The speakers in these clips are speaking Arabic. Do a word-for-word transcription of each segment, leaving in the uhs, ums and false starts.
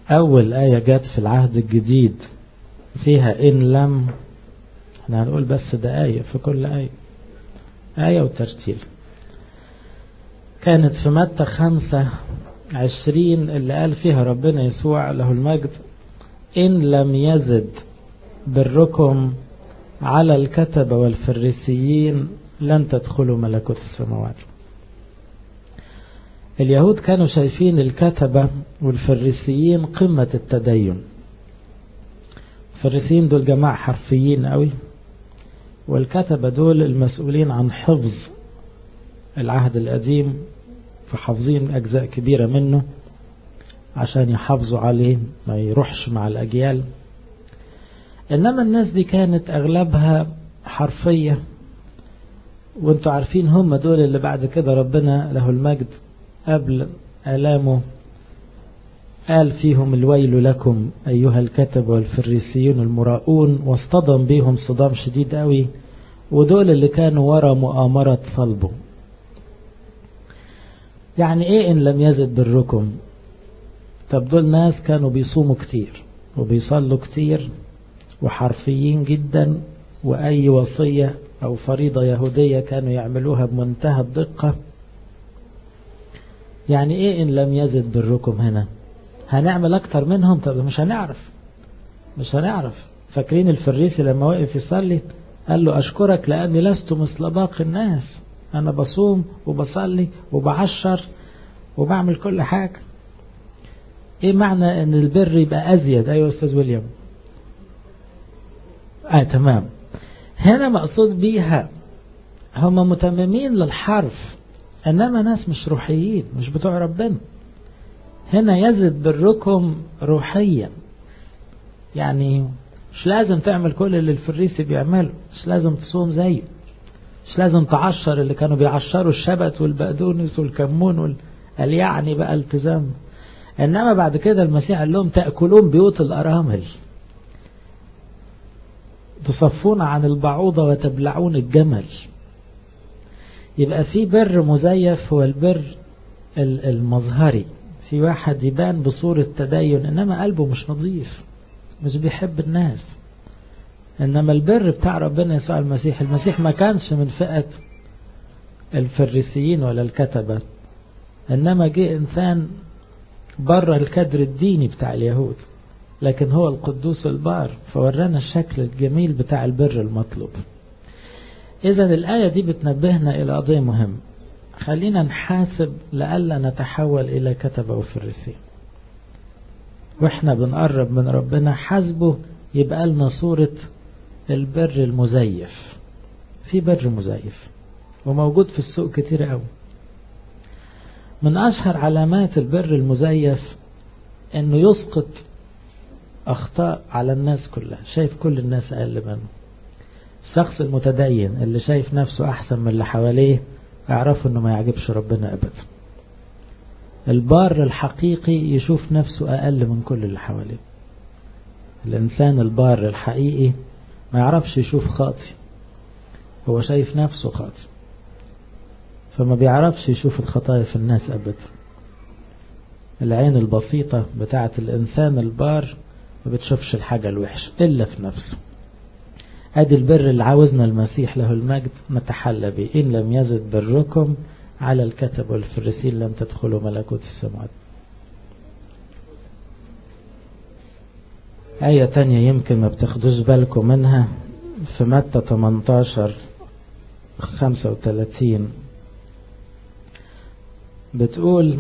أول آية جت في العهد الجديد فيها إن لم، احنا هنقول بس ده آية في كل آية، آية وترتيل. كانت في متى خمسة عشرين اللي قال فيها ربنا يسوع له المجد: إن لم يزد بركم على الكتبة والفريسيين لن تدخلوا ملكوت السماوات. اليهود كانوا شايفين الكتبة والفريسيين قمة التدين. الفريسيين دول جماعة حرفيين قوي، والكتبة دول المسؤولين عن حفظ العهد القديم، فحافظين أجزاء كبيرة منه عشان يحافظوا عليه ما يروحش مع الأجيال. إنما الناس دي كانت أغلبها حرفية، وانتوا عارفين هم دول اللي بعد كده ربنا له المجد قبل آلامه قال فيهم: الويل لكم أيها الكتب والفريسيون المراؤون، واصطدم بيهم صدام شديد قوي، ودول اللي كانوا ورا مؤامرة صلبه. يعني ايه إن لم يزد بركم؟ طب دول ناس كانوا بيصوموا كتير وبيصلوا كتير وحرفيين جدا، وأي وصية أو فريضة يهودية كانوا يعملوها بمنتهى الدقة. يعني ايه إن لم يزد بركم؟ هنا هنعمل أكتر منهم؟ طب مش هنعرف مش هنعرف فاكرين الفريسي لما وقف يصلي قال له: أشكرك لأني لست مثل باقي الناس، أنا بصوم وبصلي وبعشر وبعمل كل حاجة. ايه معنى ان البر يبقى أزيد؟ أيوة أستاذ ويليام. آه تمام. هنا مقصود بيها هم متممين للحرف، انما ناس مش روحيين، مش بتوع ربنا. هنا يزد بركم روحيا، يعني مش لازم تعمل كل اللي الفريسي بيعمله، مش لازم تصوم زيه، مش لازم تعشر اللي كانوا بيعشروا الشبت والبقدونس والكمون وال... قال يعني بقى التزام. انما بعد كده المسيح قال لهم: تأكلون بيوت الأرامل، تصفون عن البعوضة وتبلعون الجمل. يبقى في بر مزيف هو البر المظهري، في واحد يبان بصورة تدين انما قلبه مش نظيف، مش بيحب الناس. انما البر بتاع ربنا يسوع المسيح، المسيح ما كانش من فئة الفريسيين ولا الكتبة، انما جه انسان بره الكدر الديني بتاع اليهود، لكن هو القدوس البار، فورانا الشكل الجميل بتاع البر المطلوب. إذن الآية دي بتنبهنا إلى قضية مهمة. خلينا نحاسب لألا نتحول إلى كتبة وفريسيين، وإحنا بنقرب من ربنا حاسبه يبقى لنا صورة البر المزيف. في بر مزيف وموجود في السوق كتير قوي. من أشهر علامات البر المزيف إنه يسقط أخطاء على الناس كلها، شايف كل الناس أقل منه. الشخص المتدين اللي شايف نفسه أحسن من اللي حواليه اعرفوا إنه ما يعجبش ربنا أبدا. البار الحقيقي يشوف نفسه أقل من كل اللي حواليه. الإنسان البار الحقيقي ما يعرفش يشوف خاطئ، هو شايف نفسه خاطئ، فما بيعرفش يشوف الخطايا في الناس أبدا. العين البسيطة بتاعة الإنسان البار ما بتشوفش الحاجة الوحشة إلا في نفسه. ادي البر اللي عاوزنا المسيح له المجد نتحلى به: إن لم يزد بركم على الكتب والفريسيين لن تدخلوا ملكوت السماوات. آية تانية يمكن ما بتاخدوش بالكم منها في متى ثمانية عشر خمسة وثلاثين، بتقول: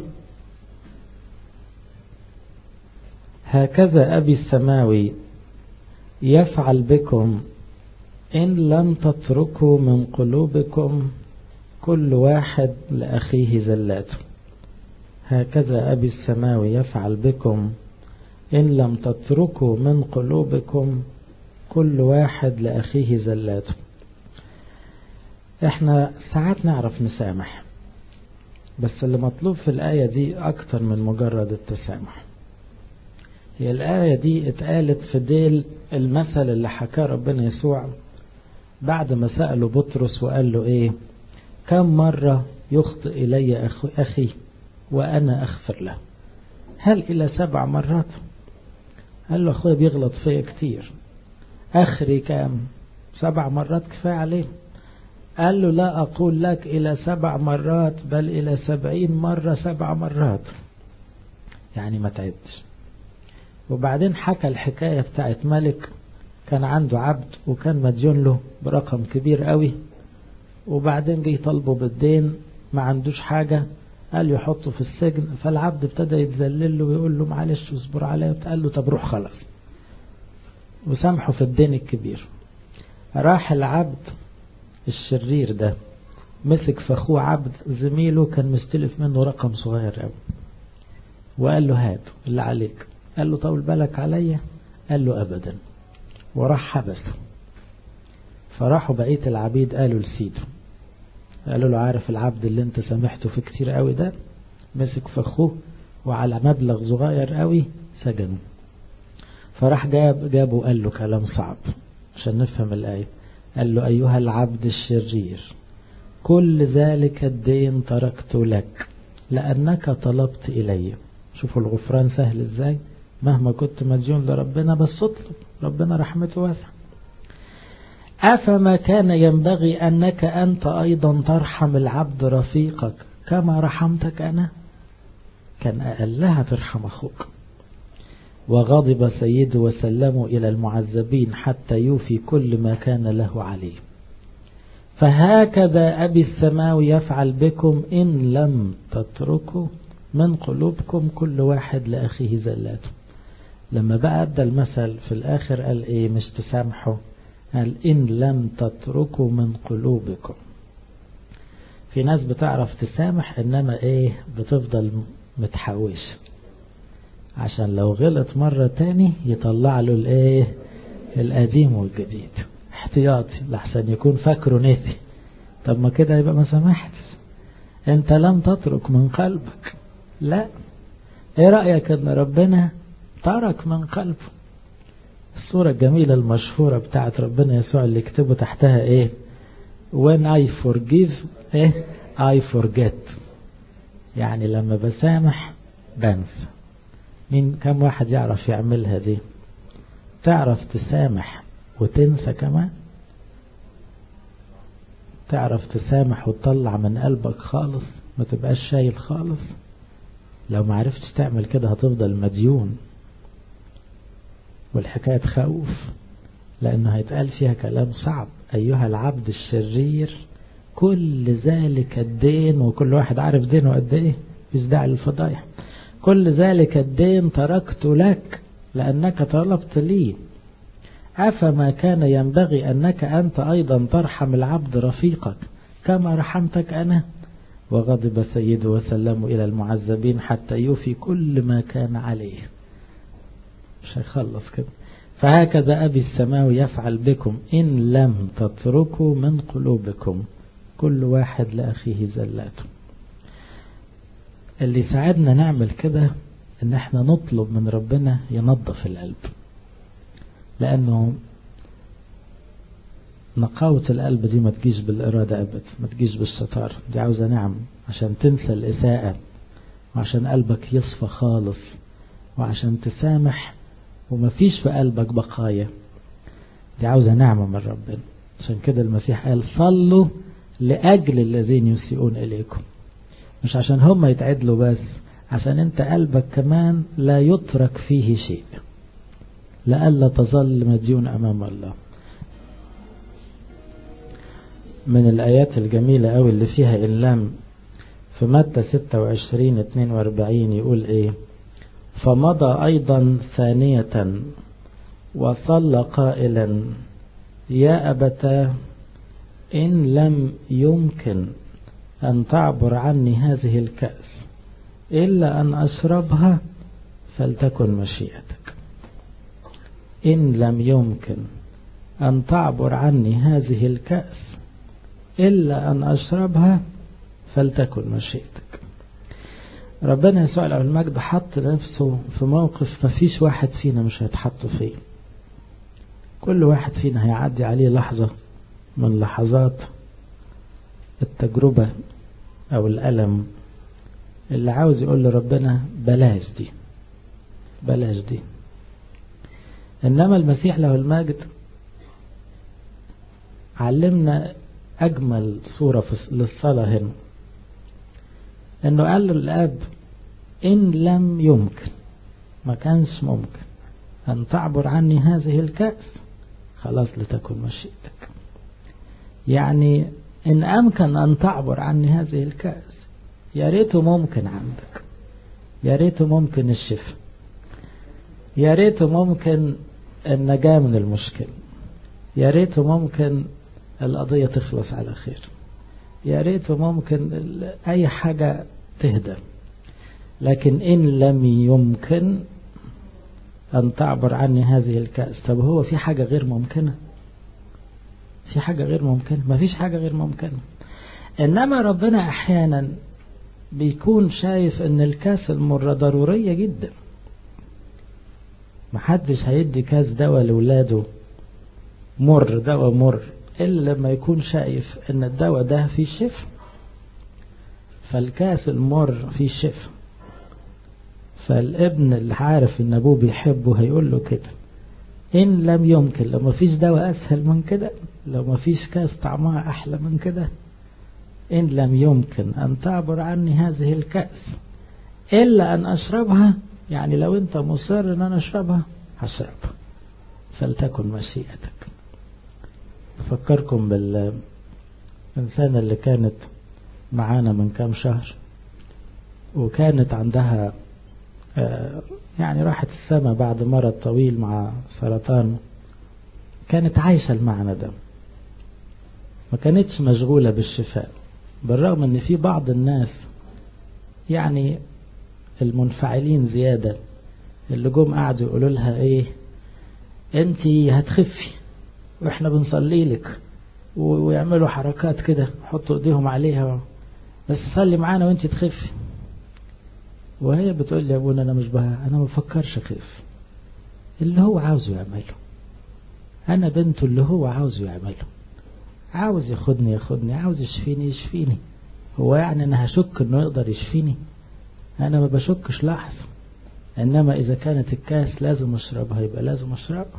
هكذا أبي السماوي يفعل بكم إن لم تتركوا من قلوبكم كل واحد لأخيه زلاته. هكذا أبي السماوي يفعل بكم إن لم تتركوا من قلوبكم كل واحد لأخيه زلاته. احنا ساعات نعرف نسامح، بس اللي مطلوب في الآية دي أكتر من مجرد التسامح. هي الآية دي اتقالت في ديل المثل اللي حكاه ربنا يسوع بعد ما سأله بطرس وقال له ايه: كم مرة يخطئ إلي أخي وأنا أغفر له؟ هل إلى سبع مرات؟ قال له أخويا بيغلط فيا كتير، آخري كام؟ سبع مرات كفاية عليه. قال له لا أقول لك إلى سبع مرات بل إلى سبعين مرة سبع مرات، يعني ما تعدش. وبعدين حكى الحكاية بتاعت ملك كان عنده عبد وكان مديون له برقم كبير قوي، وبعدين جه يطلبه بالدين ما عندوش حاجة، قال له يحطه في السجن. فالعبد ابتدى يتذلل له ويقول له معلش اصبر عليا، قال له طب روح خلاص وسامحه في الدين الكبير. راح العبد الشرير ده مسك في اخوه عبد زميله كان مستلف منه رقم صغير قوي، وقال له هات اللي عليك. قال له طول بالك عليا؟ قال له ابدا، وراح حبسه. فراحوا بقية العبيد قالوا لسيده، قالوا له عارف العبد اللي انت سامحته في كتير قوي ده مسك في اخوه وعلى مبلغ صغير قوي سجنه. فراح جاب جابه وقال له كلام صعب عشان نفهم الآية. قال له أيها العبد الشرير كل ذلك الدين تركت لك لأنك طلبت إلي. شوفوا الغفران سهل ازاي، مهما كنت مديون لربنا بس اطلب، ربنا رحمته واسعة. أفما كان ينبغي أنك أنت أيضا ترحم العبد رفيقك كما رحمتك أنا؟ كان أقلها ترحم أخوك. وغضب سيده وسلمه إلى المعذبين حتى يوفي كل ما كان له عليه. فهكذا أبي السماوي يفعل بكم إن لم تتركوا من قلوبكم كل واحد لأخيه زلاته. لما بقى أدى المثل في الآخر قال إيه؟ مش تسامحوا، قال إن لم تتركوا من قلوبكم. في ناس بتعرف تسامح إنما إيه بتفضل متحوش عشان لو غلط مرة تاني يطلع له الإيه القديم والجديد احتياطي لحسن يكون فاكره نسي. طب ما كده يبقى ما سامحتش، انت لم تترك من قلبك. لا، ايه رأيك ان ربنا ترك من قلبه؟ الصورة الجميلة المشهورة بتاعت ربنا يسوع اللي يكتبوا تحتها ايه؟ when I forgive ايه I forget. يعني لما بسامح بنسى. مين كم واحد يعرف يعملها دي؟ تعرف تسامح وتنسى كمان؟ تعرف تسامح وتطلع من قلبك خالص ما تبقاش شايل خالص؟ لو ما عرفتش تعمل كده هتفضل مديون، والحكاية تخوف لأنه هيتقال فيها كلام صعب. أيها العبد الشرير كل ذلك الدين، وكل واحد عارف دينه قد ايه، مش داعي للفضايح. كل ذلك الدين تركت لك لأنك طلبت لي. أفما كان ينبغي أنك أنت أيضا ترحم العبد رفيقك كما رحمتك أنا؟ وغضب سيده وسلمه إلى المعذبين حتى يوفي كل ما كان عليه. مش هيخلص كده. فهكذا أبي السماوي يفعل بكم إن لم تتركوا من قلوبكم كل واحد لأخيه زلاته. اللي يساعدنا نعمل كده ان احنا نطلب من ربنا ينظف القلب، لانه نقاوة القلب دي ما تجيش بالإرادة أبدا، ما تجيش بالستار، دي عاوزة نعم عشان تنسى الإساءة، وعشان قلبك يصفى خالص، وعشان تسامح وما فيش في قلبك بقايا. دي عاوزة نعمة من ربنا. عشان كده المسيح قال صلوا لأجل الذين يسيئون إليكم، مش عشان هم يتعدلوا بس، عشان انت قلبك كمان لا يترك فيه شيء، لألا تظل مديون أمام الله. من الآيات الجميلة أوي اللي فيها إلام في متى ستة وعشرين اتنين واربعين يقول إيه؟ فمضى أيضا ثانية وصلى قائلا يا أبتاه إن لم يمكن أن تعبر عني هذه الكأس إلا أن أشربها فلتكن مشيئتك. إن لم يمكن أن تعبر عني هذه الكأس إلا أن أشربها فلتكن مشيئتك. ربنا يسوع له المجد حط نفسه في موقف مفيش واحد فينا مش هيتحط فيه. كل واحد فينا هيعدي عليه لحظة من لحظات التجربة أو الألم اللي عاوز يقول لربنا بلاش دي، بلاش دي. إنما المسيح له المجد علمنا أجمل صورة للصلاة هنا، إنه قال للآب إن لم يمكن، ما كانش ممكن أن تعبر عني هذه الكأس، خلاص لتكن مشيئتك. يعني إن أمكن أن تعبر عني هذه الكأس، يا ريته ممكن عندك، يا ريته ممكن الشفاء، يا ريته ممكن النجاة من المشكلة، يا ريته ممكن القضية تخلص على خير، يا ريته ممكن أي حاجة تهدى. لكن إن لم يمكن أن تعبر عني هذه الكأس، طب هو في حاجة غير ممكنة؟ في حاجة غير ممكنة؟ ما فيش حاجة غير ممكنة. إنما ربنا أحيانا بيكون شايف أن الكأس المرة ضرورية جدا. محدش هيدي كاس دواء لولاده مر، دواء مر، إلا لما يكون شايف أن الدواء ده فيه شفاء. فالكاس المر فيه شفاء. فالابن اللي عارف ان ابوه بيحبه هيقول له كده ان لم يمكن، لو ما فيش دواء اسهل من كده، لو ما فيش كاس طعمها احلى من كده، ان لم يمكن ان تعبر عني هذه الكأس الا ان اشربها، يعني لو انت مصر ان انا اشربها هشربها، فلتكن مشيئتك. افكركم بالإنسانة اللي كانت معانا من كام شهر، وكانت عندها يعني راحت السماء بعد مرض طويل مع سرطان. كانت عايشة المعنى ده، ما كانتش مشغولة بالشفاء، بالرغم ان في بعض الناس يعني المنفعلين زيادة اللي جم قعدوا يقولوا لها ايه انتي هتخفي واحنا بنصلي لك، ويعملوا حركات كده حطوا ايديهم عليها بس صلي معانا وانتي تخفي. وهي بتقول لي يا ابونا انا مش بها، انا ما بفكرش اخف، اللي هو عاوزه يعمله، انا بنته اللي هو عاوزه يعمله، عاوز ياخدني ياخدني، عاوز يشفيني يشفيني. هو يعني انا هشك انه يقدر يشفيني؟ انا ما بشكش لحظة. انما اذا كانت الكاس لازم اشربها يبقى لازم اشربها.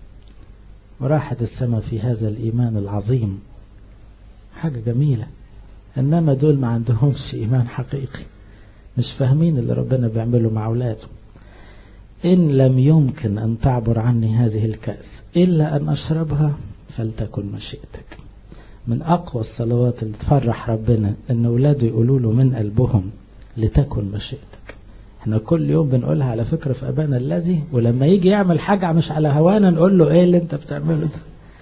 وراحت السماء في هذا الايمان العظيم، حاجة جميلة. انما دول ما عندهمش ايمان حقيقي، مش فاهمين اللي ربنا بيعمله مع اولاده. إن لم يمكن أن تعبر عني هذه الكأس إلا أن أشربها فلتكن مشيئتك. من أقوى الصلوات اللي تفرح ربنا أن أولاده يقولوا له من قلبهم لتكن مشيئتك. احنا كل يوم بنقولها على فكرة في أبانا الذي، ولما يجي يعمل حاجة مش على هوانا نقول له ايه اللي انت بتعمله ده؟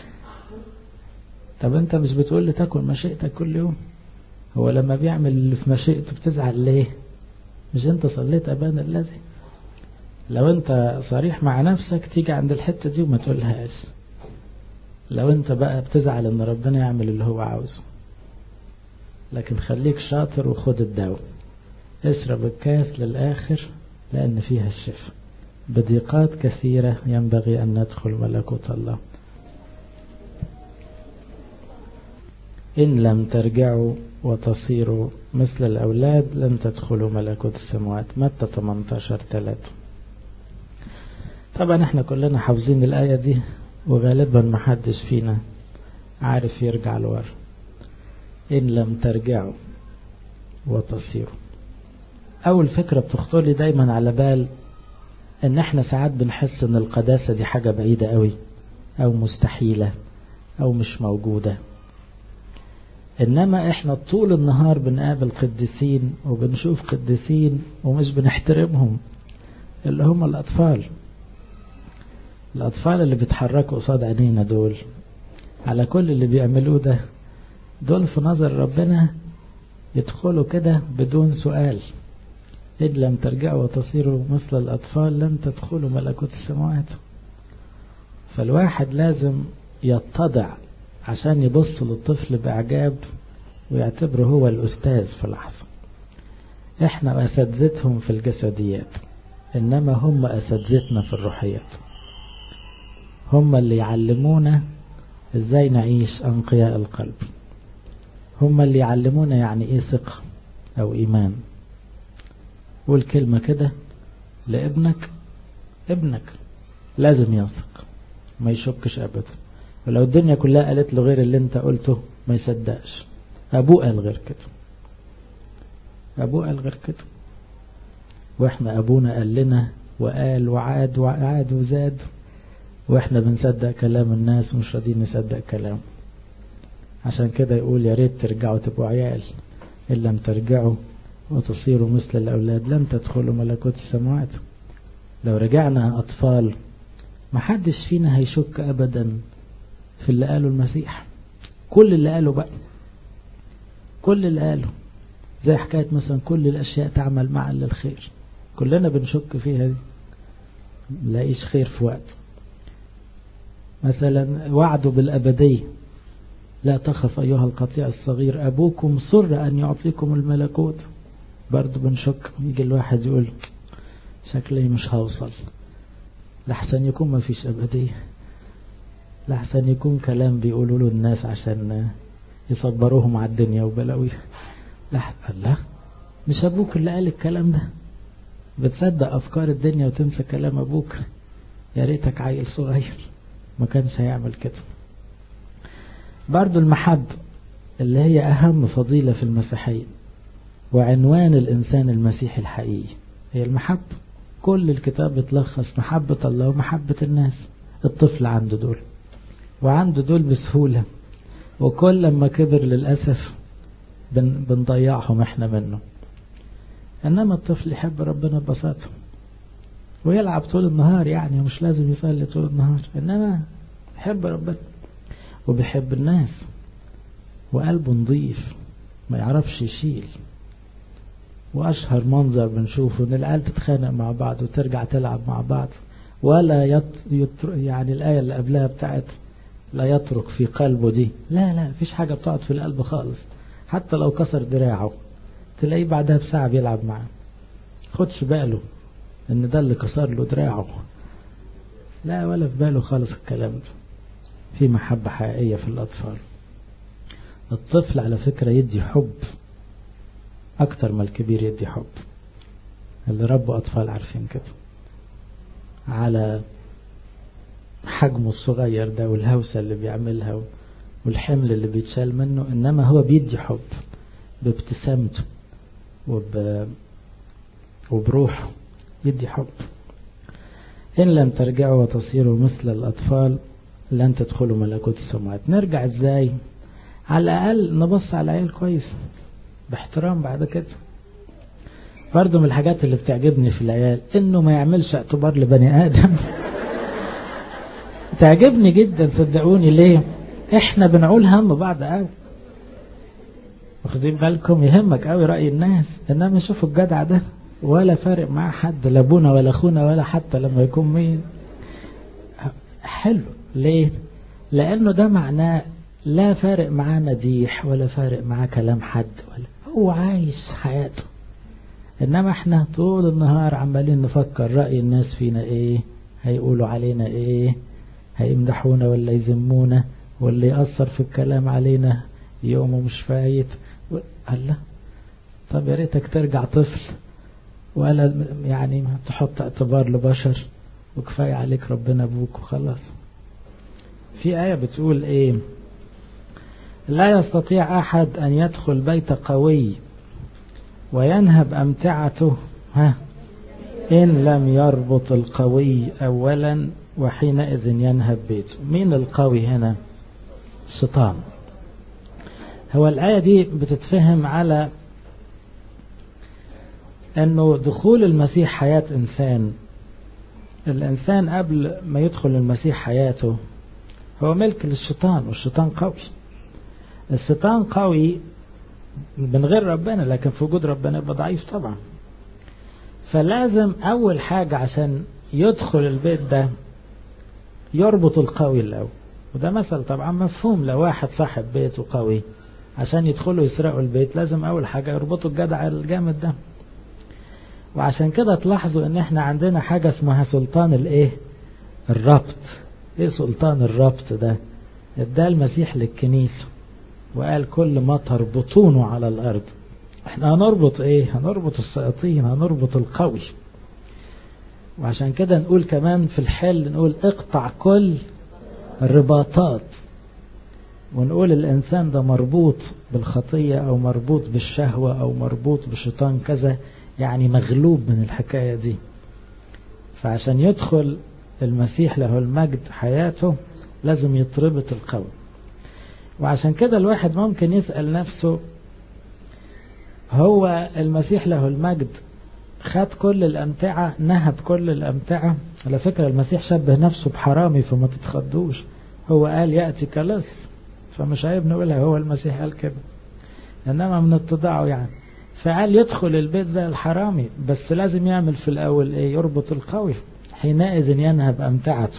طب انت مش بتقول لتكن مشيئتك كل يوم؟ هو لما بيعمل اللي في مشيئته بتزعل ليه؟ مش انت صليت أبانا الذي؟ لو انت صريح مع نفسك تيجي عند الحتة دي وما تقولهاش. لو انت بقى بتزعل ان ربنا يعمل اللي هو عاوزه، لكن خليك شاطر وخد الدواء، اشرب الكاس للآخر لأن فيها الشفاء. بضيقات كثيرة ينبغي أن ندخل ملكوت الله. إن لم ترجعوا وتصيروا مثل الأولاد لن تدخلوا ملكوت السماوات. متى ثمانية عشر ثلاثة. طبعا احنا كلنا حافظين الآية دي، وغالبا محدش فينا عارف يرجع لورا. إن لم ترجعوا وتصيروا، أول فكرة بتخطر لي دايما على بال ان احنا ساعات بنحس ان القداسة دي حاجة بعيدة قوي او مستحيلة او مش موجودة. انما احنا طول النهار بنقابل قديسين وبنشوف قديسين ومش بنحترمهم، اللي هم الاطفال. الاطفال اللي بيتحركوا قصاد عينينا دول على كل اللي بيعملوه ده، دول في نظر ربنا يدخلوا كده بدون سؤال. إن لم ترجعوا وتصيروا مثل الأطفال لن تدخلوا ملكوت السماوات. فالواحد لازم يتضع عشان يبص للطفل بإعجاب ويعتبره هو الأستاذ في لحظة. احنا أساتذتهم في الجسديات، إنما هم أساتذتنا في الروحيات. هم اللي يعلمونا إزاي نعيش أنقياء القلب. هم اللي يعلمونا يعني إيه ثقة أو إيمان. قول كلمة كده لابنك، ابنك لازم يثق ما يشكش أبدا. ولو الدنيا كلها قالت له غير اللي انت قلته ما يصدقش. أبوه قال غير كده، أبوه قال غير كده، وإحنا أبونا قال لنا وقال وعاد وعاد وزاد، وإحنا بنصدق كلام الناس ومش راضيين نصدق كلام. عشان كده يقول يا ريت ترجعوا تبقوا عيال، إن لم ترجعوا وتصيروا مثل الأولاد لن تدخلوا ملكوت السماوات. لو رجعنا أطفال محدش فينا هيشك أبدا في اللي قاله المسيح. كل اللي قاله بقى، كل اللي قاله زي حكاية مثلا كل الأشياء تعمل معا للخير، كلنا بنشك فيها دي، ملاقيش خير في وقت. مثلا وعده بالأبدية، لا تخف أيها القطيع الصغير أبوكم سر أن يعطيكم الملكوت، برضو بنشك. يجي الواحد يقول شكلي مش هوصل، لحسن يكون ما فيش أبدية، لحسن يكون كلام بيقولوا له الناس عشان يصبروهم على الدنيا وبلاويها. لحسن لا، مش أبوك اللي قال الكلام ده، بتصدق أفكار الدنيا وتنسى كلام أبوك. يا ريتك عيل صغير ما كانش هيعمل كده. برضو المحبة اللي هي أهم فضيلة في المسيحية وعنوان الإنسان المسيحي الحقيقي هي المحبة. كل الكتاب بتلخص محبة الله ومحبة الناس. الطفل عنده دول وعنده دول بسهولة، وكل لما كبر للأسف بن بنضيعهم احنا منه. انما الطفل يحب ربنا ببساطة ويلعب طول النهار، يعني مش لازم يصلي طول النهار، انما يحب ربنا وبيحب الناس وقلبه نظيف ما يعرفش يشيل. واشهر منظر بنشوفه ان العيال تتخانق مع بعض وترجع تلعب مع بعض، ولا يط... يتر... يعني الآية اللي قبلها بتاعت لا يترك في قلبه دي، لا لا فيش حاجة بتقعد في القلب خالص. حتى لو كسر دراعه تلاقيه بعدها بساعة بيلعب معه، خدش باله ان ده اللي كسر له دراعه، لا ولا في باله خالص الكلام ده. في محبة حقيقية في الأطفال. الطفل على فكرة يدي حب أكتر ما الكبير يدي حب. اللي ربوا أطفال عارفين كده، على حجمه الصغير ده والهوسة اللي بيعملها والحمل اللي بيتشال منه، إنما هو بيدي حب بابتسامته وب... وبروحه يدي حب. إن لم ترجعوا وتصيروا مثل الأطفال لن تدخلوا ملكوت السماوات. نرجع إزاي؟ على الأقل نبص على العيال كويس باحترام. بعد كده برضو من الحاجات اللي بتعجبني في العيال إنه ما يعملش اعتبار لبني آدم. تعجبني جدا صدقوني. ليه؟ إحنا بنعول هم بعض قوي، واخدين بالكم؟ يهمك قوي رأي الناس، إنما شوفوا الجدع ده ولا فارق مع حد، لا ابونا ولا اخونا ولا حتى لما يكون مين. حلو. ليه؟ لأنه ده معناه لا فارق معاه مديح ولا فارق معاه كلام حد، ولا هو عايش حياته. إنما احنا طول النهار عمالين نفكر رأي الناس فينا ايه، هيقولوا علينا ايه، هيمدحونا ولا يذمونا، ولا يأثر في الكلام علينا يومه مش فايت. الله، طب يا ريتك ترجع طفل ولا يعني تحط اعتبار لبشر، وكفاية عليك ربنا ابوك وخلاص. في آية بتقول ايه؟ لا يستطيع أحد أن يدخل بيت قوي وينهب أمتعته ها إن لم يربط القوي أولا وحينئذ ينهب بيته. مين القوي هنا؟ الشيطان. هو الآية دي بتتفهم على أنه دخول المسيح حياة إنسان، الإنسان قبل ما يدخل المسيح حياته هو ملك للشيطان، والشيطان قوي. الشيطان قوي من غير ربنا، لكن في وجود ربنا يبقى ضعيف طبعا. فلازم أول حاجة عشان يدخل البيت ده يربط القوي الأول. وده مثل طبعا مفهوم. لو واحد صاحب بيته قوي عشان يدخلوا يسرقوا البيت لازم أول حاجة يربطوا الجدع الجامد ده. وعشان كده تلاحظوا ان احنا عندنا حاجة اسمها سلطان الايه؟ الربط. ايه سلطان الربط ده؟ ادى المسيح للكنيسة وقال كل ما تربطونه على الارض. احنا هنربط ايه؟ هنربط الشياطين، هنربط القوي. وعشان كده نقول كمان في الحل نقول اقطع كل الرباطات، ونقول الإنسان ده مربوط بالخطية أو مربوط بالشهوة أو مربوط بشيطان كذا، يعني مغلوب من الحكاية دي. فعشان يدخل المسيح له المجد حياته لازم يتربط القوي. وعشان كده الواحد ممكن يسأل نفسه، هو المسيح له المجد خد كل الأمتعة، نهب كل الأمتعة؟ على فكرة المسيح شبه نفسه بحرامي فما تتخضوش، هو قال يأتي كلص، فمش عيب نقولها هو المسيح قال كده، إنما من اتضاعه يعني. فقال يدخل البيت زي الحرامي، بس لازم يعمل في الأول إيه؟ يربط القوي، حينئذ ينهب أمتعته.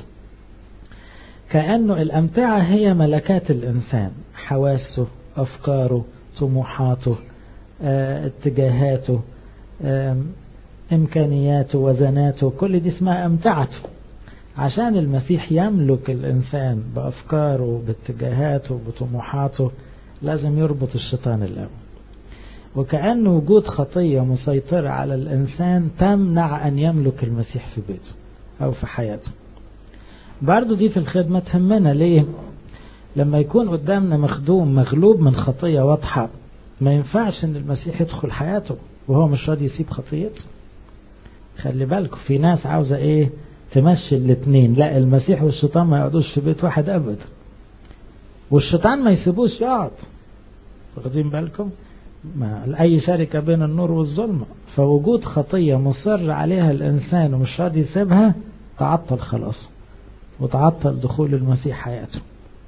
كأنه الأمتعة هي ملكات الإنسان، حواسه، أفكاره، طموحاته، اه، اتجاهاته، اه، إمكانياته، وزناته، كل دي اسمها أمتعته. عشان المسيح يملك الإنسان بأفكاره، باتجاهاته، بطموحاته، لازم يربط الشيطان الأول. وكأن وجود خطية مسيطرة على الإنسان تمنع أن يملك المسيح في بيته أو في حياته. برضو دي في الخدمة تهمنا. ليه؟ لما يكون قدامنا مخدوم مغلوب من خطية واضحة، ما ينفعش أن المسيح يدخل حياته وهو مش راضي يسيب خطيته. خلي بالكم في ناس عاوزة إيه؟ تمشي الاثنين. لا، المسيح والشيطان ما يقعدوش في بيت واحد أبدا، والشيطان ما يسيبوش يقعد. واخدين بالكم؟ ما أي شركة بين النور والظلمة. فوجود خطية مصر عليها الإنسان ومش راضي يسيبها، تعطل خلاص، وتعطل دخول المسيح حياته.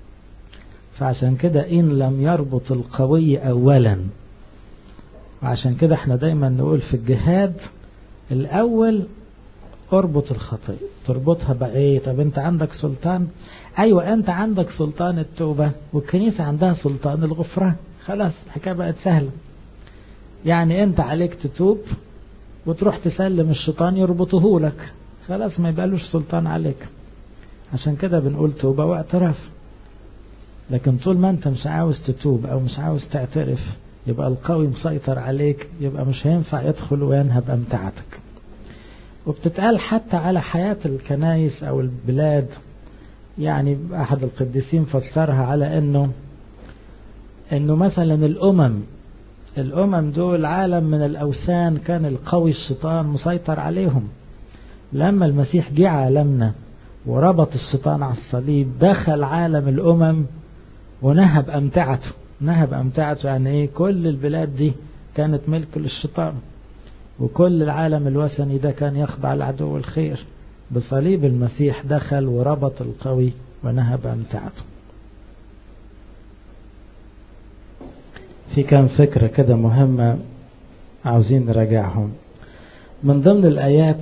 فعشان كده إن لم يربط القوي أولا، وعشان كده احنا دايما نقول في الجهاد الأول اربط الخطية. تربطها بإيه؟ طب انت عندك سلطان؟ ايوه انت عندك سلطان التوبة، والكنيسة عندها سلطان الغفران. خلاص الحكاية بقت سهلة. يعني انت عليك تتوب وتروح تسلم الشيطان يربطه لك، خلاص ما يبقالوش سلطان عليك. عشان كده بنقول توبة واعتراف. لكن طول ما انت مش عاوز تتوب او مش عاوز تعترف، يبقى القوي مسيطر عليك، يبقى مش هينفع يدخل وينهب امتعتك. وبتتقال حتى على حياة الكنائس او البلاد. يعني احد القديسين فسرها على انه انه مثلا الامم الامم دول عالم من الاوثان، كان القوي الشيطان مسيطر عليهم. لما المسيح جه عالمنا وربط الشيطان على الصليب، دخل عالم الامم ونهب امتعته. نهب امتعته يعني ايه؟ كل البلاد دي كانت ملك للشيطان، وكل العالم الوثني ده كان يخضع لعدو الخير. بصليب المسيح دخل وربط القوي ونهب امتعته. في كام فكرة كده مهمة عاوزين نراجعهم. من ضمن الآيات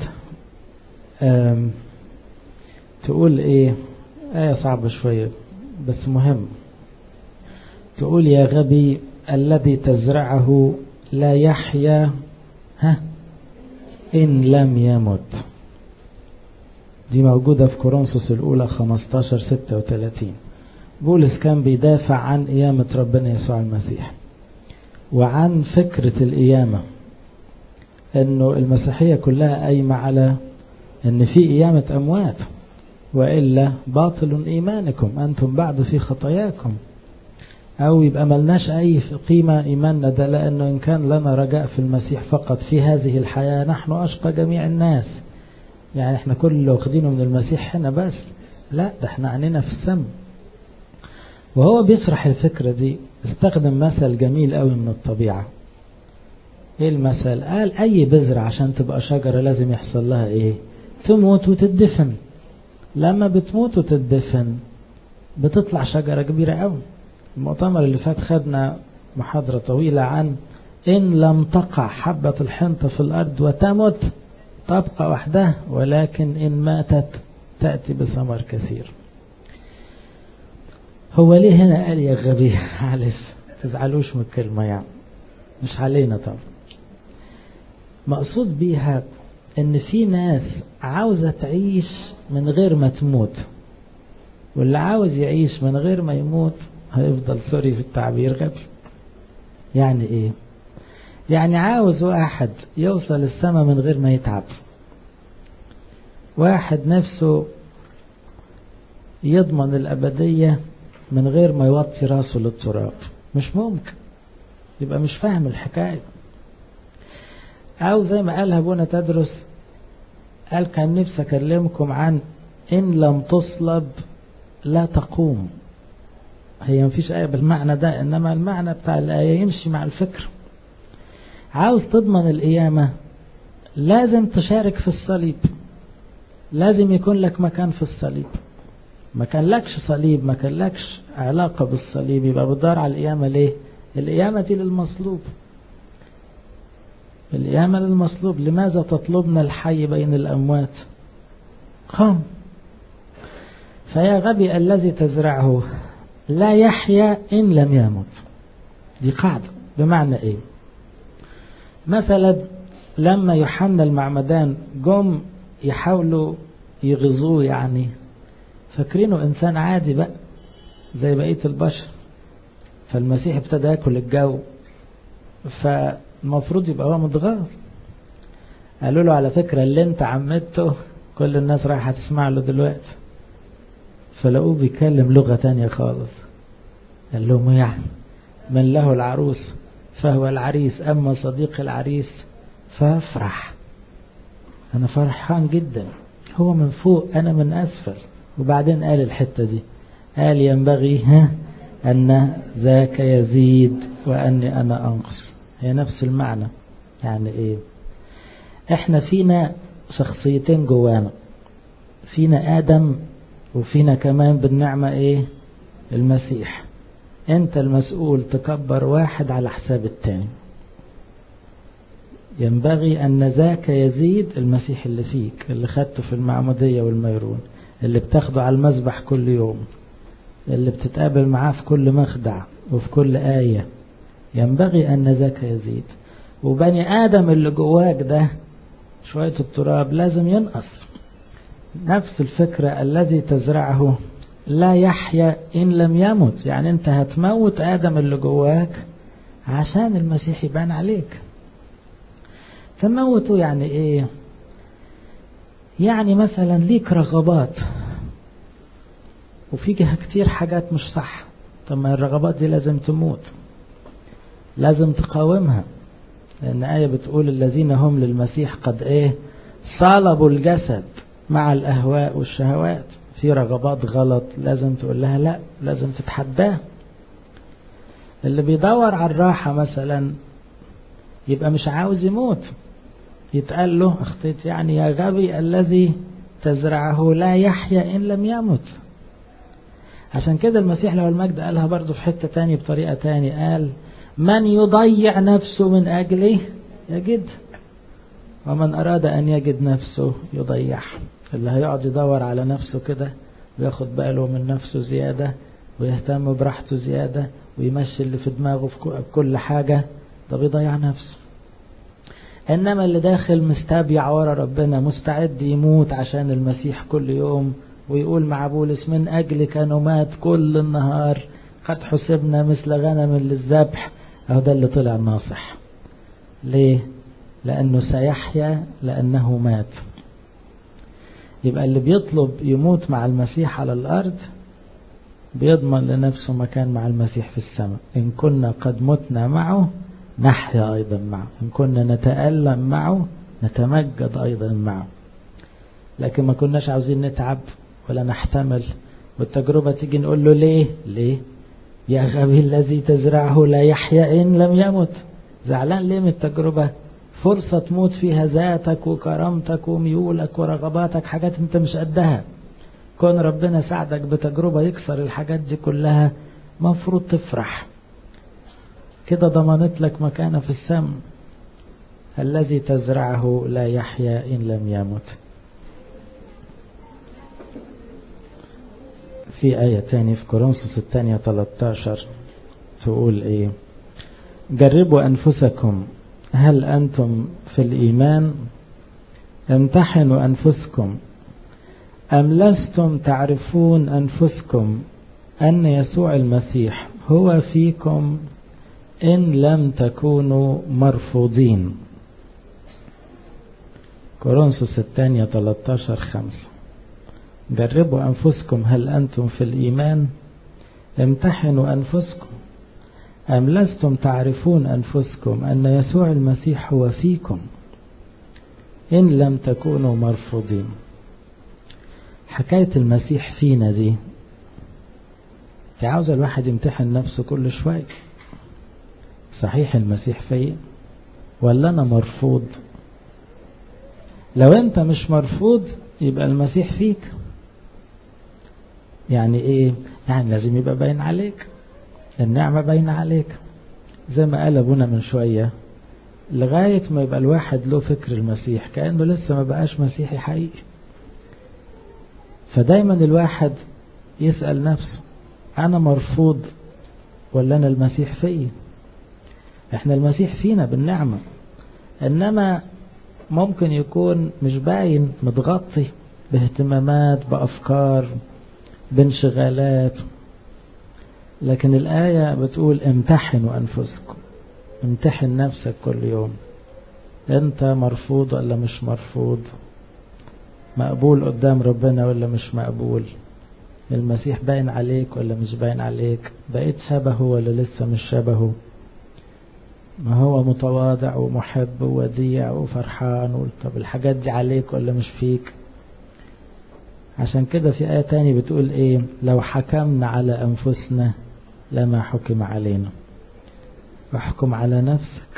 تقول ايه؟ آية صعبة شوية بس مهم. تقول يا غبي الذي تزرعه لا يحيا ها إن لم يمت. دي موجودة في كورنثوس الأولى خمستاشر ستة وثلاثين. بولس كان بيدافع عن قيامة ربنا يسوع المسيح وعن فكرة القيامة، انه المسيحية كلها قايمة على ان في قيامة اموات، وإلا باطل ايمانكم انتم بعد في خطاياكم. او يبقى ملناش اي قيمة ايماننا ده، لانه ان كان لنا رجاء في المسيح فقط في هذه الحياة نحن اشقى جميع الناس. يعني احنا كل اللي واخدينه من المسيح هنا بس، لا ده احنا عنينا في السماء. وهو بيشرح الفكرة دي استخدم مثل جميل قوي من الطبيعة. ايه المثل؟ قال اي بذرة عشان تبقى شجرة لازم يحصل لها ايه؟ تموت وتدفن. لما بتموت وتدفن بتطلع شجرة كبيرة قوي. المؤتمر اللي فات خدنا محاضرة طويلة عن إن لم تقع حبة الحنطة في الأرض وتمت تبقى وحدها، ولكن إن ماتت تأتي بثمر كثير. هو ليه هنا قال يا غبي؟ معلش تزعلوش من الكلمة، يعني مش علينا طبعا. مقصود بيها إن في ناس عاوزة تعيش من غير ما تموت، واللي عاوز يعيش من غير ما يموت هيفضل سوري في التعبير غبي. يعني ايه؟ يعني عاوز واحد يوصل السماء من غير ما يتعب. واحد نفسه يضمن الأبدية من غير ما يوطي راسه للتراب، مش ممكن، يبقى مش فاهم الحكاية. أو زي ما قالها ابونا تدرس، قال كان نفسي أكلمكم عن إن لم تصلب لا تقوم. هي مفيش آية بالمعنى ده، إنما المعنى بتاع الآية يمشي مع الفكر. عاوز تضمن القيامة لازم تشارك في الصليب، لازم يكون لك مكان في الصليب. ما كان لكش صليب، ما كان لكش علاقة بالصليب، يبقى بتدور على القيامة ليه؟ القيامة دي للمصلوب، القيامة للمصلوب. لماذا تطلبنا الحي بين الأموات؟ قام. فيا غبي الذي تزرعه لا يحيا إن لم يمت. دي قاعدة. بمعنى إيه؟ مثلا لما يوحنا المعمدان جم يحاولوا يغزوه، يعني فاكرينه إنسان عادي بقى زي بقية البشر، فالمسيح ابتدى ياكل الجو، فالمفروض يبقى هو متغاظ. قالوا له على فكرة اللي انت عمدته كل الناس رايحة تسمع له دلوقتي، فلقوه بيتكلم لغة تانية خالص. قال لهم يعني من له العروس فهو العريس، أما صديق العريس فافرح. أنا فرحان جدا، هو من فوق أنا من أسفل. وبعدين قال الحتة دي، قال ينبغي ها أن ذاك يزيد وأني أنا أنقص. هي نفس المعنى. يعني إيه؟ إحنا فينا شخصيتين جوانا، فينا آدم وفينا كمان بالنعمة إيه؟ المسيح. أنت المسؤول تكبر واحد على حساب التاني. ينبغي أن ذاك يزيد، المسيح اللي فيك، اللي خدته في المعمودية والميرون، اللي بتاخده على المذبح كل يوم، اللي بتتقابل معاه في كل مخدع وفي كل آية. ينبغي أن ذاك يزيد. وبني آدم اللي جواك ده شوية التراب لازم ينقص. نفس الفكرة، الذي تزرعه لا يحيا إن لم يمت. يعني أنت هتموت آدم اللي جواك عشان المسيح يبان عليك. تموته يعني إيه؟ يعني مثلا ليك رغبات وفي كتير حاجات مش صح. طب ما الرغبات دي لازم تموت، لازم تقاومها، لأن آية بتقول الذين هم للمسيح قد إيه صلبوا الجسد مع الأهواء والشهوات. في رغبات غلط لازم تقول لها لا، لازم تتحداها. اللي بيدور على الراحة مثلا يبقى مش عاوز يموت، يتقال له اخطيت يعني يا غبي الذي تزرعه لا يحيا إن لم يمت. عشان كده المسيح له المجد قالها برضو في حتة تاني بطريقة تاني، قال من يضيع نفسه من أجله يجد، ومن أراد أن يجد نفسه يضيع. اللي هيقعد يدور على نفسه كده وياخد باله من نفسه زيادة ويهتم براحته زيادة ويمشي اللي في دماغه في كل حاجة، ده بيضيع نفسه. إنما اللي داخل مستبيع ورا ربنا، مستعد يموت عشان المسيح كل يوم، ويقول مع بولس من أجلك نمات كل النهار، قد حسبنا مثل غنم للذبح. أهو ده اللي طلع ناصح. ليه؟ لأنه سيحيا لأنه مات. يبقى اللي بيطلب يموت مع المسيح على الأرض بيضمن لنفسه مكان مع المسيح في السماء. إن كنا قد متنا معه نحيا أيضا معه، إن كنا نتألم معه نتمجد أيضا معه. لكن ما كناش عاوزين نتعب ولا نحتمل، والتجربة تيجي نقول له ليه ليه يا غبي الذي تزرعه لا يحيا إن لم يمت. زعلان ليه من التجربة؟ فرصة تموت فيها ذاتك وكرامتك وميولك ورغباتك، حاجات انت مش قدها. كون ربنا ساعدك بتجربة يكسر الحاجات دي كلها، مفروض تفرح كده، ضمنت لك مكانة في السماء. الذي تزرعه لا يحيا إن لم يمت. في آية تانية في كورنثوس الثانية ثلاثة عشر تقول إيه؟ جربوا أنفسكم هل أنتم في الإيمان، امتحنوا أنفسكم أم لستم تعرفون أنفسكم أن يسوع المسيح هو فيكم إن لم تكونوا مرفوضين. كورنثوس الثانية تلتاشر خمسة. جربوا أنفسكم هل أنتم في الإيمان، امتحنوا أنفسكم، أم لستم تعرفون أنفسكم أن يسوع المسيح هو فيكم إن لم تكونوا مرفوضين. حكاية المسيح فينا دي عاوز الواحد يمتحن نفسه كل شوية. صحيح المسيح فيا ولا أنا مرفوض؟ لو أنت مش مرفوض يبقى المسيح فيك. يعني إيه؟ يعني لازم يبقى باين عليك، النعمة باين عليك، زي ما قال أبونا من شوية، لغاية ما يبقى الواحد له فكر المسيح كأنه لسه ما بقاش مسيحي حقيقي. فدايما الواحد يسأل نفسه أنا مرفوض ولا أنا المسيح فيه؟ إحنا المسيح فينا بالنعمة، إنما ممكن يكون مش باين، متغطي باهتمامات، بأفكار، بانشغالات. لكن الآية بتقول امتحنوا أنفسكم، امتحن نفسك كل يوم، أنت مرفوض ولا مش مرفوض، مقبول قدام ربنا ولا مش مقبول، المسيح باين عليك ولا مش باين عليك، بقيت شبهه ولا لسه مش شبهه، ما هو متواضع ومحب ووديع وفرحان، طب الحاجات دي عليك ولا مش فيك؟ عشان كده في آية تاني بتقول ايه؟ لو حكمنا على أنفسنا لما حكم علينا. احكم على نفسك.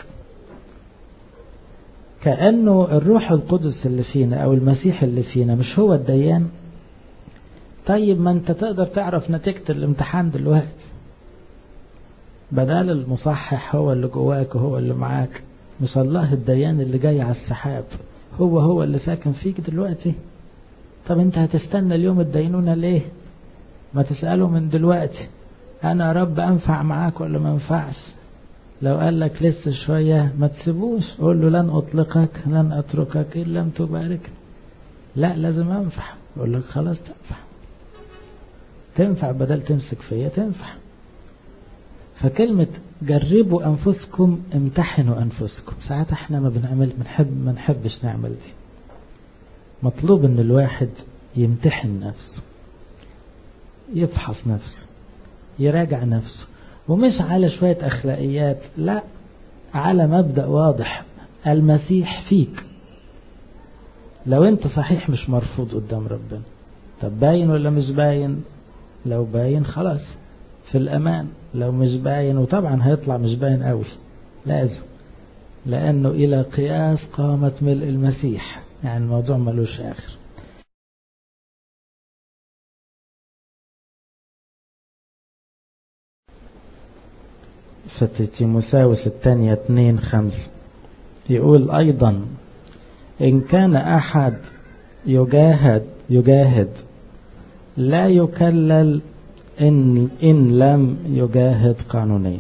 كأنه الروح القدس اللي فينا أو المسيح اللي فينا مش هو الديان. طيب ما انت تقدر تعرف نتيجة الامتحان دلوقتي، بدل المصحح هو اللي جواك وهو اللي معاك، مش الله الديان اللي جاي على السحاب هو هو اللي ساكن فيك دلوقتي. طب انت هتستنى اليوم الدينونة ليه؟ ما تسأله من دلوقتي، انا رب انفع معاك ولا ما انفعش؟ لو قال لك لسه شوية ما تسيبوش، قول له لن اطلقك لن اتركك ان لم تبارك. لا لازم انفع، قول لك خلاص تنفع، تنفع بدل تمسك فيا تنفع. فكلمة جربوا أنفسكم امتحنوا أنفسكم، ساعات احنا ما بنعمل بنحب ما نحبش نعمل دي. مطلوب ان الواحد يمتحن نفسه، يفحص نفسه، يراجع نفسه، ومش على شوية أخلاقيات، لا، على مبدأ واضح، المسيح فيك. لو انت صحيح مش مرفوض قدام ربنا، طب باين ولا مش باين؟ لو باين خلاص في الأمان، لو مش باين وطبعا هيطلع مش باين قوي لازم، لأنه إلى قياس قامة ملء المسيح، يعني الموضوع ملوش آخر. في تيموثاوس الثانية اتنين خمسة يقول أيضا إن كان أحد يجاهد يجاهد لا يكلل إن, إن لم يجاهد قانونيا.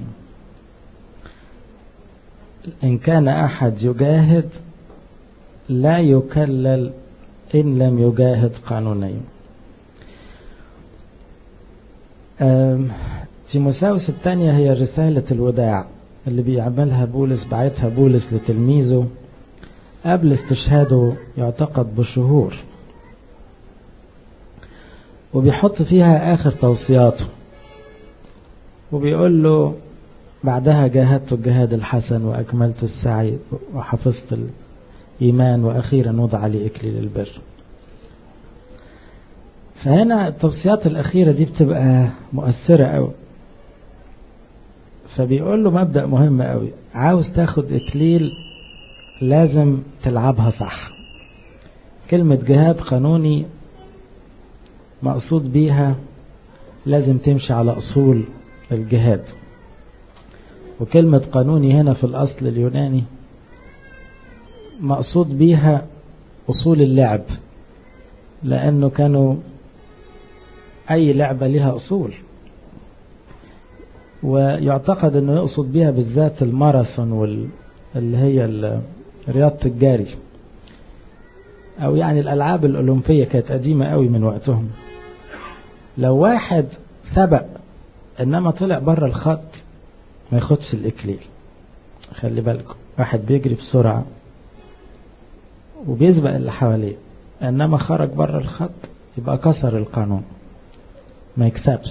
إن كان أحد يجاهد لا يكلل إن لم يجاهد قانونيا. تيموثاوس الثانية هي رسالة الوداع اللي بيعملها بولس، بعتها بولس لتلميذه قبل استشهاده يعتقد بشهور، وبيحط فيها آخر توصياته، وبيقول له بعدها جاهدت الجهاد الحسن وأكملت السعي وحفظت الإيمان وأخيرا وضع لي إكليل البر. فهنا التوصيات الأخيرة دي بتبقى مؤثرة أوي. فبيقول له مبدأ مهم أوي، عاوز تاخد إكليل لازم تلعبها صح. كلمة جهاد قانوني مقصود بيها لازم تمشي على أصول الجهاد، وكلمة قانوني هنا في الأصل اليوناني مقصود بيها أصول اللعب، لأنه كانوا أي لعبة لها أصول، ويعتقد أنه يقصد بيها بالذات الماراثون وال... اللي هي رياضة الجري، أو يعني الألعاب الأولمبية كانت قديمة قوي من وقتهم. لو واحد سبق إنما طلع بره الخط ما ياخدش الإكليل. خلي بالكم، واحد بيجري بسرعة وبيسبق اللي حواليه، انما خرج بره الخط يبقى كسر القانون ما يكسبش.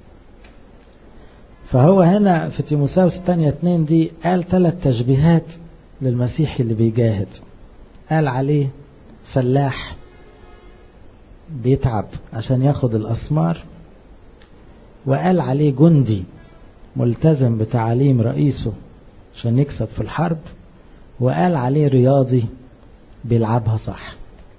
فهو هنا في تيموثاوس الثانية اتنين دي قال ثلاث تشبيهات للمسيحي اللي بيجاهد. قال عليه فلاح بيتعب عشان ياخد الأسمار، وقال عليه جندي ملتزم بتعاليم رئيسه عشان يكسب في الحرب، وقال عليه رياضي بيلعبها صح.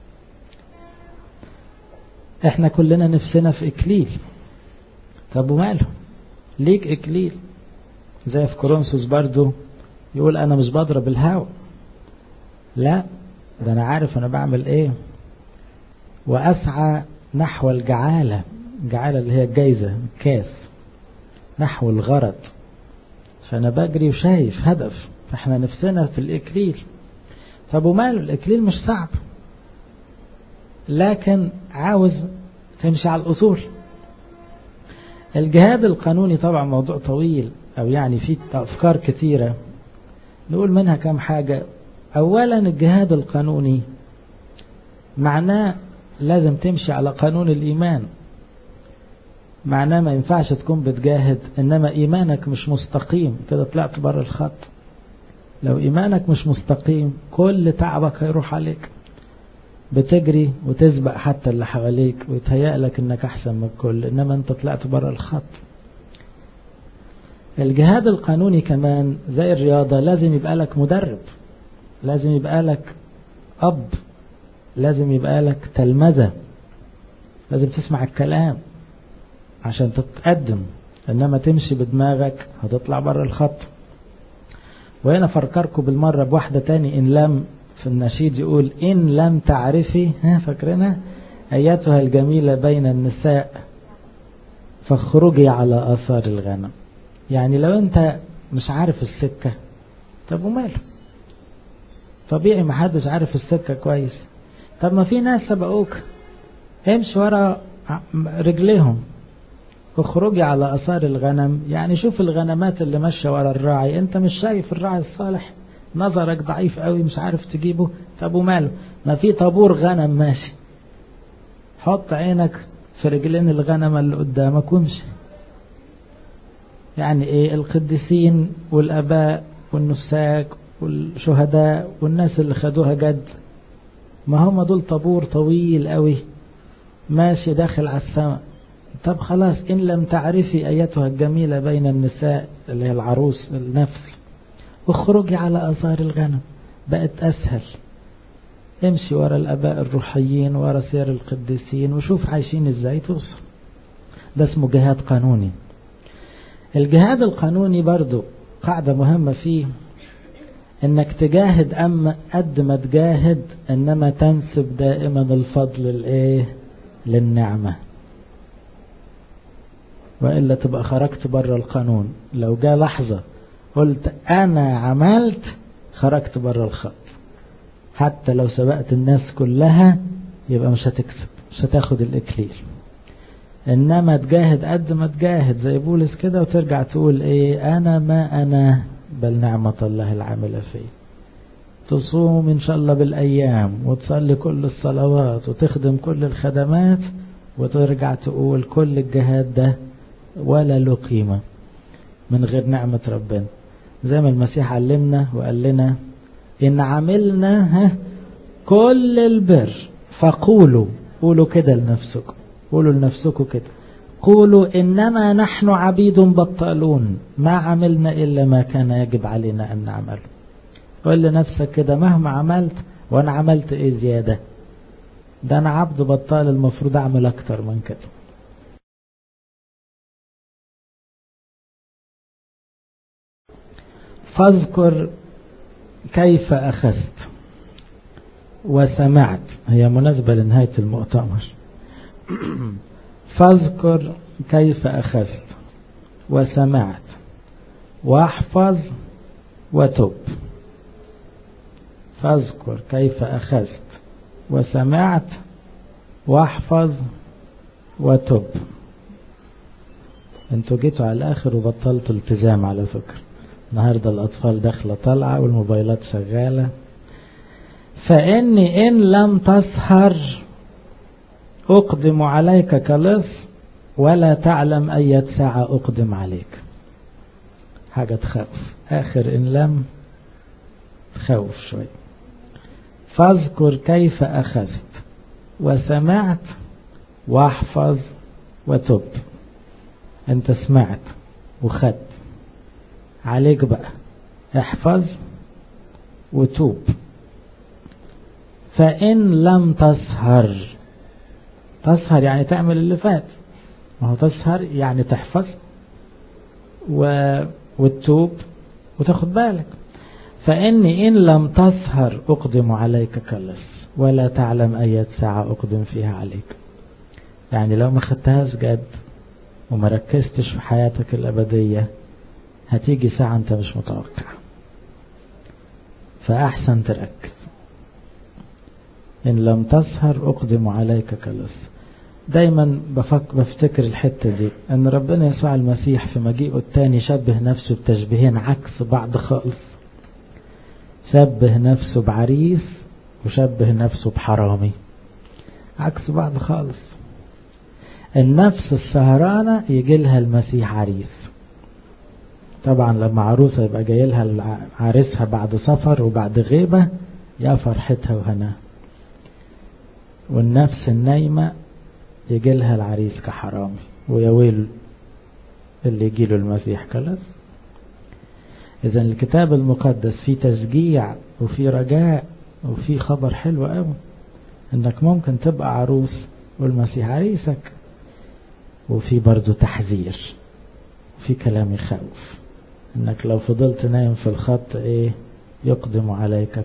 احنا كلنا نفسنا في اكليل. طب وماله؟ ليك اكليل. زي في كورنثوس برضو يقول انا مش بضرب الهوا، لا ده انا عارف انا بعمل ايه، واسعى نحو الجعالة. الجعالة اللي هي الجايزة الكاس، نحو الغرض. فانا بجري وشايف هدف. فاحنا نفسنا في الاكليل. طب وماله؟ الاكليل مش صعب، لكن عاوز تمشي على الاصول. الجهاد القانوني طبعا موضوع طويل، او يعني فيه افكار كتيرة، نقول منها كم حاجة. اولا الجهاد القانوني معناه لازم تمشي على قانون الايمان. معناه ما ينفعش تكون بتجاهد انما ايمانك مش مستقيم، كده طلعت بره الخط. لو ايمانك مش مستقيم كل تعبك هيروح عليك، بتجري وتسبق حتى اللي حواليك ويتهيأ لك انك احسن من الكل، انما انت طلعت بره الخط. الجهاد القانوني كمان زي الرياضة، لازم يبقى لك مدرب، لازم يبقى لك اب، لازم يبقى لك تلمذة، لازم تسمع الكلام عشان تتقدم، انما تمشي بدماغك هتطلع بره الخط. وهنا فكركم بالمرة بواحدة تاني، إن لم في النشيد يقول إن لم تعرفي، ها فاكرينها، أيتها الجميلة بين النساء فاخرجي على آثار الغنم. يعني لو أنت مش عارف السكة، طب وماله؟ طبيعي ما حدش عارف السكة كويس. طب ما في ناس سبقوك، امشي ورا رجليهم. اخرجي على آثار الغنم، يعني شوف الغنمات اللي ماشيه ورا الراعي، انت مش شايف الراعي الصالح، نظرك ضعيف قوي مش عارف تجيبه. طب وماله؟ ما في طابور غنم ماشي، حط عينك في رجلين الغنم اللي قدامك وامشي. يعني ايه؟ القديسين والاباء والنساك والشهداء والناس اللي خدوها جد، ما هم دول طابور طويل قوي ماشي داخل على السماء. طب خلاص، إن لم تعرفي أيتها الجميلة بين النساء اللي هي العروس النفس، اخرجي على آثار الغنم، بقت أسهل. امشي ورا الأباء الروحيين ورا سير القديسين وشوف عايشين ازاي توصل. ده اسمه جهاد قانوني. الجهاد القانوني برضو قاعدة مهمة فيه، انك تجاهد اما قد ما تجاهد انما تنسب دائما الفضل الايه للنعمة، وإلا تبقى خرجت بره القانون. لو جاء لحظة قلت أنا عملت، خرجت بره الخط. حتى لو سبقت الناس كلها يبقى مش هتكسب، مش هتاخد الإكليل. إنما تجاهد قد ما تجاهد زي بولس كده، وترجع تقول إيه؟ أنا ما أنا بل نعمة الله العاملة فيه. تصوم إن شاء الله بالأيام وتصلي كل الصلوات وتخدم كل الخدمات، وترجع تقول كل الجهاد ده ولا له قيمة من غير نعمة ربنا. زي ما المسيح علمنا وقال لنا إن عملنا كل البر فقولوا، قولوا كده لنفسكم، قولوا لنفسكم كده، قولوا إنما نحن عبيد بطالون ما عملنا إلا ما كان يجب علينا أن نعمله. قول لنفسك كده، مهما عملت وأنا عملت إيه زيادة؟ ده أنا عبد بطال، المفروض أعمل أكتر من كده. فاذكر كيف أخذت وسمعت، هي مناسبة لنهاية المؤتمر. فاذكر كيف أخذت وسمعت واحفظ وتب. فاذكر كيف أخذت وسمعت واحفظ وتب. انتوا جيتوا على الآخر وبطلتوا التزام على فكرة. النهاردة الأطفال داخلة طالعة والموبايلات شغالة. فإني إن لم تسهر أقدم عليك كلص ولا تعلم أي ساعة أقدم عليك. حاجة تخوف، آخر إن لم تخوف شوي. فاذكر كيف أخذت وسمعت واحفظ وتب. انت سمعت وخدت، عليك بقى احفظ وتوب. فإن لم تسهر، تسهر يعني تعمل اللي فات، ما هو تسهر يعني تحفظ و... وتتوب وتاخد بالك. فإني إن لم تسهر أقدم عليك كلص ولا تعلم أي ساعة أقدم فيها عليك. يعني لو ما خدتهاش جد وما ركزتش في حياتك الأبدية هتيجي ساعة أنت مش متوقع، فأحسن تركز. إن لم تسهر أقدم عليك كلص. دايما بفك بفتكر الحتة دي أن ربنا يسوع المسيح في مجيئه التاني شبه نفسه بتشبيهين عكس بعض خالص. شبه نفسه بعريس وشبه نفسه بحرامي، عكس بعض خالص. النفس السهرانة يجي لها المسيح عريس. طبعا لما عروسة يبقى جاي لها عريسها بعد سفر وبعد غيبة يا فرحتها وهناها. والنفس النايمة يجي لها العريس كحرامي، ويا ويل اللي يجي له المسيح كلص. إذا الكتاب المقدس فيه تشجيع وفيه رجاء وفيه خبر حلو قوي انك ممكن تبقى عروس والمسيح عريسك، وفي برضو تحذير وفي كلام يخوف انك لو فضلت نايم في الخط ايه يقدم عليك